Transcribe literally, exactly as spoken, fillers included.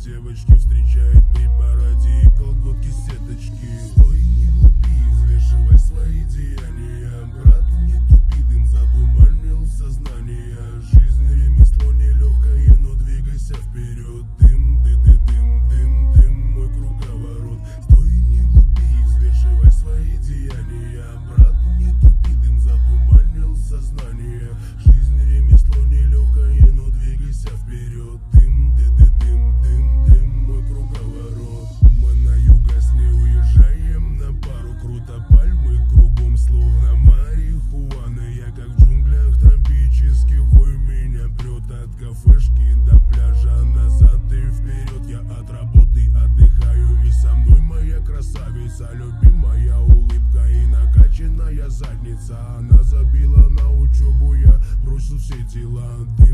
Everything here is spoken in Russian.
девочки встречает при параде и колготки сеточки. Стой, не глупи, взвешивай свои деяния. Брат, не тупи, дым затуманил сознание. Жизнь ремесло нелегкое, но двигайся вперед. Дым, ды, ды, дым, дым, дым, мой круговорот. Стой, не глупи, взвешивай свои деяния. Брат, не тупи, дым затуманил сознание. Жизнь ремесло нелегкое, но двигайся вперед. Дым, ды, ды, дым, дым, дым, мой круговорот. Мы на югас не уезжаем на пару, круто пальмы кругом, словно марихуана. Я как в джунглях тропических, ой, меня прет от кафешки до пляжа, назад и вперед. Я от работы отдыхаю, и со мной моя красавица, любимая улыбка и накачанная задница. Она забила на учебу, я бросил все дела.